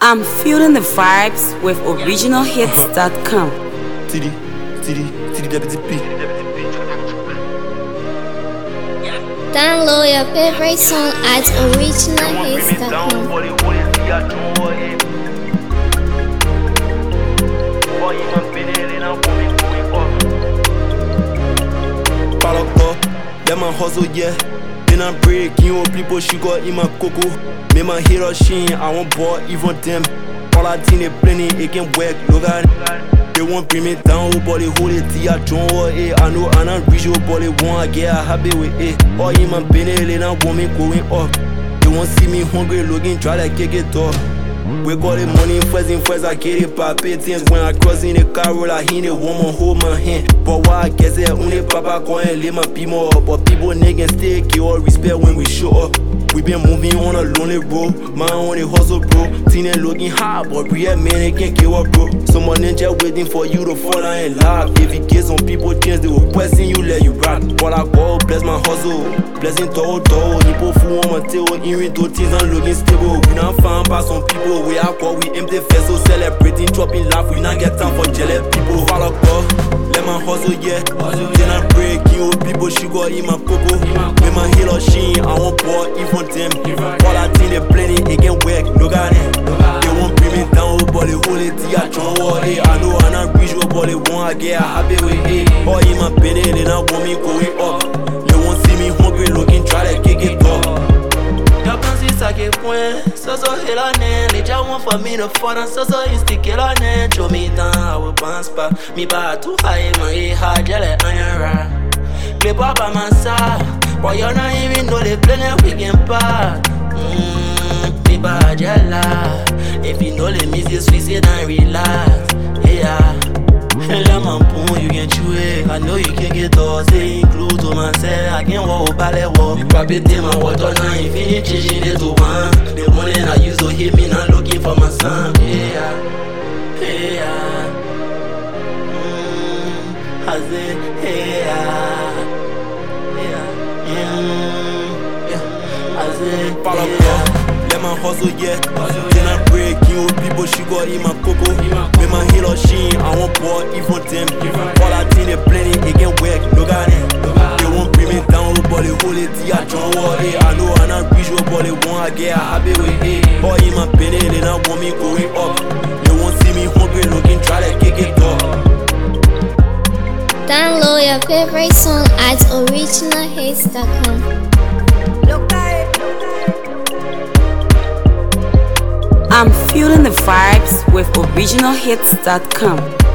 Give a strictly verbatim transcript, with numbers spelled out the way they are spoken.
I'm feeling the vibes with original hits dot com. T D, T D, T D W P. Download your favorite song at original hits dot com. Follow up, that my hustle, yeah. Then I break, you know, people, she got in my cocoa. Me my hero sheen, I want ball, even them. All I think they plenty, it can work, look at it. They won't bring me down, but they hold it till I join or it. I know I'm not real, but they want to get happy with it. All in my business, they don't want me going up. They won't see me hungry, looking, try to kick it off. We got the money first and first, I get it by things. When I cross in the car, roll I hit it, woman hold my hand. But why I guess it, only papa go and lay my people up. But people niggas still give all respect when we show up. We been moving on a lonely road, my only hustle bro. Teen looking hard, but real man they can't give up bro. Someone ninja waiting for you to fall down and laugh. If you get some people chance, they will question you, let you rock. But I go bless my hustle, blessing todo todo. People fool on my tail, hearing two things and looking stable. We not found by some people, we are called, we empty face, so celebrating, dropping laugh. We not get time for jealous people. Follow up, let my hustle, yeah. Then I break, you people, she got in my cocoa. Make my hero sheen, I want ball, even them. All I think they plenty, it can work, look at it. They won't bring me down, but they hold it till I join war, eh. I know I'm not visual, but they want to get happy with it. All in my penny, they don't want me going up. They won't see me hungry, looking, try to kick it off. Y'a pensé ça qui est point, ça ça est la naine. Les gens vont faire mine fort, ça ça instiquer la naine. Show me down, I pense pas. Mi pas tout high, my hard, y'a les iron rap. Play papa man sa, but you not even know they play them weekend part. Mmm, mi pas jala. If you know the music, suicide and relax. Yeah. Let my poon, you can chew it. I know you can get all, say include to myself. I can walk by the wall. Probably take my water now, if you ain't changing it to one. The money I used to hit me, not looking for my son. Yeah, yeah. Mmm, I said, yeah, yeah, mmm, yeah. I said, follow yeah. up, let my hustle, yeah. Then I break, you people, she got in my cocoa. Make my hero sheen, I want ball, even them. All I think they plenty, it can work, look at it. They won't bring me down, but they hold it till I join war, eh. I know I'm not visual, but they want to get happy with it. All in my penny, they don't want me going up. They won't see me hungry, looking, try to kick it off. Download your favorite song at original hits dot com. I'm feeling the vibes with original hits dot com.